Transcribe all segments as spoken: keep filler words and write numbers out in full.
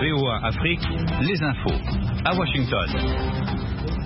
V O A Afrique, les infos à Washington.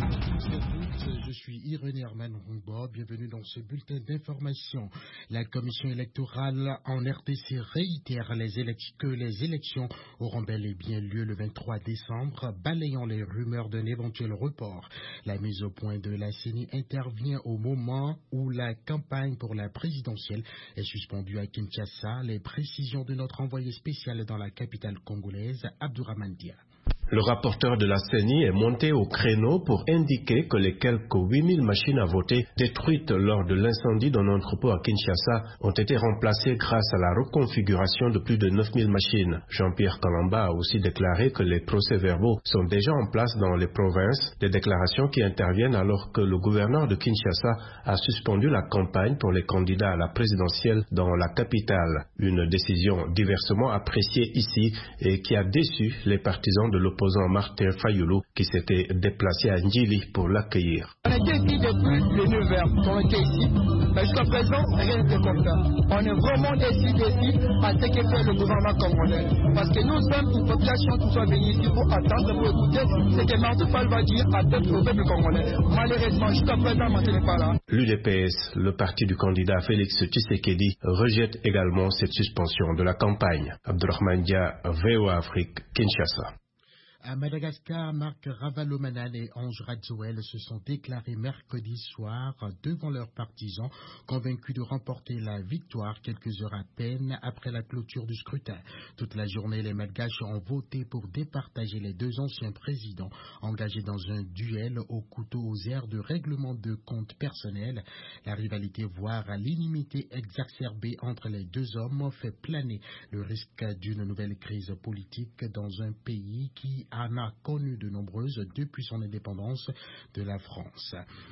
Je suis Irénée Herman Rumba, bienvenue dans ce bulletin d'information. La commission électorale en R D C réitère les que les élections auront bel et bien lieu le vingt-trois décembre, balayant les rumeurs d'un éventuel report. La mise au point de la C E N I intervient au moment où la campagne pour la présidentielle est suspendue à Kinshasa. Les précisions de notre envoyé spécial dans la capitale congolaise, Abdourahmane Dia. Le rapporteur de la C E N I est monté au créneau pour indiquer que les quelques huit mille machines à voter détruites lors de l'incendie d'un entrepôt à Kinshasa ont été remplacées grâce à la reconfiguration de plus de neuf mille machines. Jean-Pierre Kalamba a aussi déclaré que les procès-verbaux sont déjà en place dans les provinces, des déclarations qui interviennent alors que le gouverneur de Kinshasa a suspendu la campagne pour les candidats à la présidentielle dans la capitale. Une décision diversement appréciée ici et qui a déçu les partisans de l'opposition. Opposant Martin Fayoulou qui s'était déplacé à Ndjili pour l'accueillir. On était ici depuis le neuf heures, on était ici, mais jusqu'à présent, rien n'était comme ça. On est vraiment déçus déçus à ce que fait le gouvernement congolais. Parce que nous sommes une population qui soit venue ici pour attendre, pour écouter ce que Martin Fall va dire à tête au peuple congolais. Malheureusement, jusqu'à présent, Martin n'est pas là. L'U D P S, le parti du candidat Félix Tshisekedi, rejette également cette suspension de la campagne. Abdourahmane Dia, V O A Afrique, Kinshasa. À Madagascar, Marc Ravalomanane et Ange Radzoel se sont déclarés mercredi soir devant leurs partisans, convaincus de remporter la victoire quelques heures à peine après la clôture du scrutin. Toute la journée, les Malgaches ont voté pour départager les deux anciens présidents engagés dans un duel au couteau aux airs de règlement de compte personnel. La rivalité, voire l'inimité exacerbée entre les deux hommes, fait planer le risque d'une nouvelle crise politique dans un pays qui en a connu de nombreuses depuis son indépendance de la France.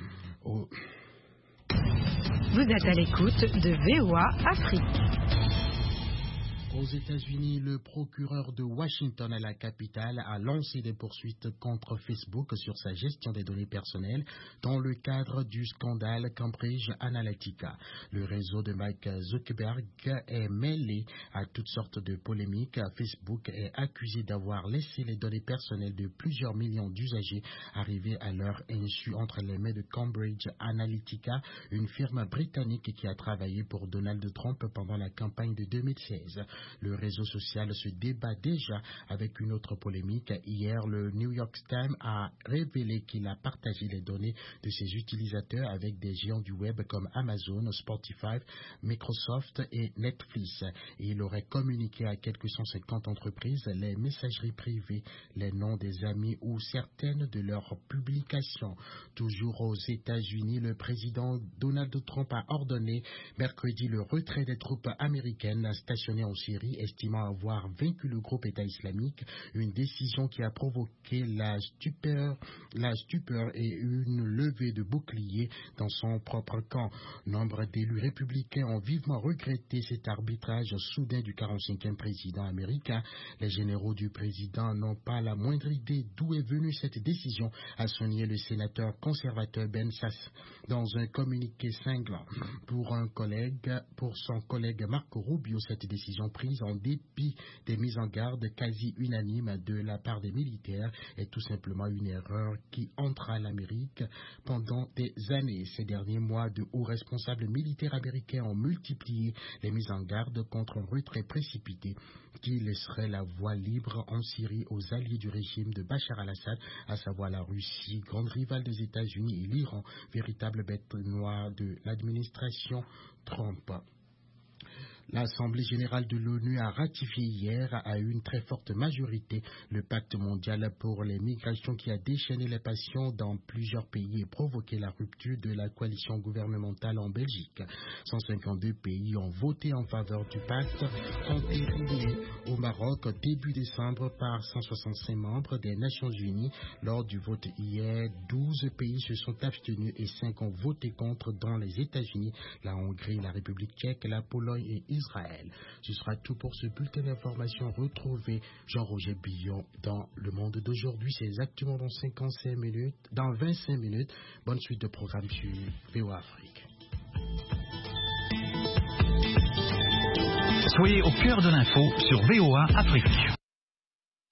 Oh. Vous êtes à l'écoute de V O A Afrique. Aux États-Unis, le procureur de Washington à la capitale a lancé des poursuites contre Facebook sur sa gestion des données personnelles dans le cadre du scandale Cambridge Analytica. Le réseau de Mark Zuckerberg est mêlé à toutes sortes de polémiques. Facebook est accusé d'avoir laissé les données personnelles de plusieurs millions d'usagers arriver à leur insu entre les mains de Cambridge Analytica, une firme britannique qui a travaillé pour Donald Trump pendant la campagne de deux mille seize. Le réseau social se débat déjà avec une autre polémique. Hier, le New York Times a révélé qu'il a partagé les données de ses utilisateurs avec des géants du web comme Amazon, Spotify, Microsoft et Netflix. Et il aurait communiqué à quelques cent cinquante entreprises les messageries privées, les noms des amis ou certaines de leurs publications. Toujours aux États-Unis, le président Donald Trump a ordonné mercredi le retrait des troupes américaines stationnées en Syrie, estimant avoir vaincu le groupe État islamique, une décision qui a provoqué la stupeur, la stupeur et une levée de boucliers dans son propre camp. Nombre d'élus républicains ont vivement regretté cet arbitrage soudain du quarante-cinquième président américain. Les généraux du président n'ont pas la moindre idée d'où est venue cette décision, a souligné le sénateur conservateur Ben Sasse dans un communiqué cinglant. Pour un collègue, pour son collègue Marco Rubio, cette décision prise en dépit des mises en garde quasi unanimes de la part des militaires est tout simplement une erreur qui entra l'Amérique pendant des années. Ces derniers mois, de hauts responsables militaires américains ont multiplié les mises en garde contre un retrait précipité qui laisserait la voie libre en Syrie aux alliés du régime de Bachar al-Assad, à savoir la Russie, grande rivale des États-Unis, et l'Iran, véritable bête noire de l'administration Trump. L'Assemblée générale de l'ONU a ratifié hier à une très forte majorité le pacte mondial pour les migrations qui a déchaîné les passions dans plusieurs pays et provoqué la rupture de la coalition gouvernementale en Belgique. cent cinquante-deux pays ont voté en faveur du pacte, entériné au Maroc début décembre par cent soixante-cinq membres des Nations Unies. Lors du vote hier, douze pays se sont abstenus et cinq ont voté contre, dans les États-Unis, la Hongrie, la République tchèque, la Pologne et Israël. Ce sera tout pour ce bulletin d'information. Retrouvez Jean-Roger Billon dans Le Monde d'aujourd'hui. C'est exactement dans cinquante-cinq minutes, dans vingt-cinq minutes. Bonne suite de programme sur V O A Afrique. Soyez au cœur de l'info sur V O A Afrique.